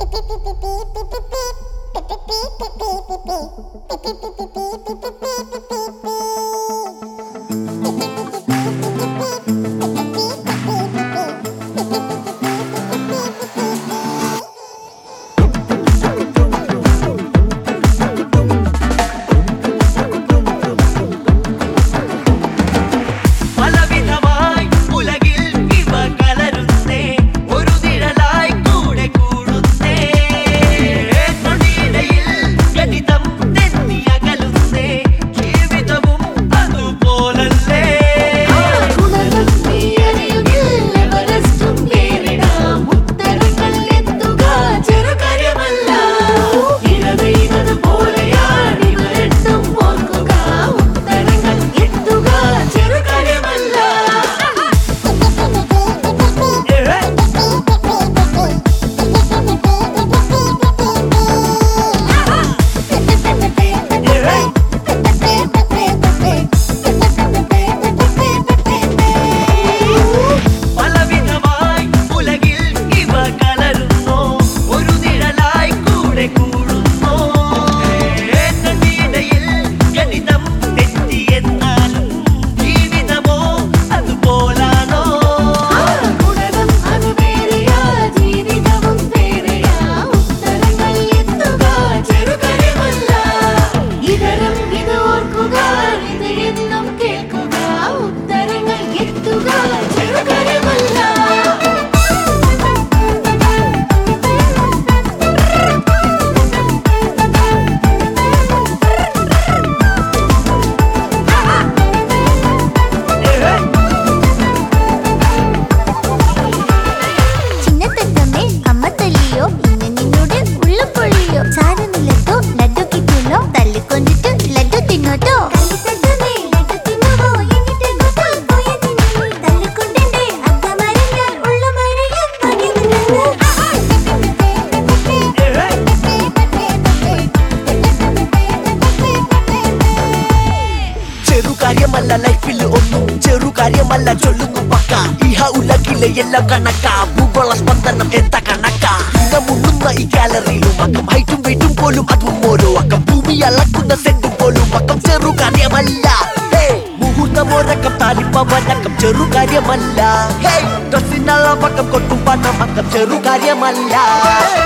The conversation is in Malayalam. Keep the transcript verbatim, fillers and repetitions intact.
കാര്യമല്ല ചൊല്ലുന്നു പക്ക ഇഹ ഉലകിലെ എല്ലാം കണക്ക ഭൂഗോള സ്പന്ദനം എന്താ കണക്ക മുള്ളുന്ന ഈ ഗാലറിയിലും അക്കം ഹൈറ്റും വെയിറ്റും പോലും അതും ഓരോ അക്കം ഭൂമി അളക്കുന്ന സെന്റും പോലും അക്കം ചെറു കാര്യമല്ല മുഹൂർത്തമോരക്കം താലിപ്പവനക്കം ചെറു കാര്യമല്ല ഡ്രസ്സിനുള്ള പക്കം കൊട്ടും പണം അക്കം ചെറു കാര്യമല്ല.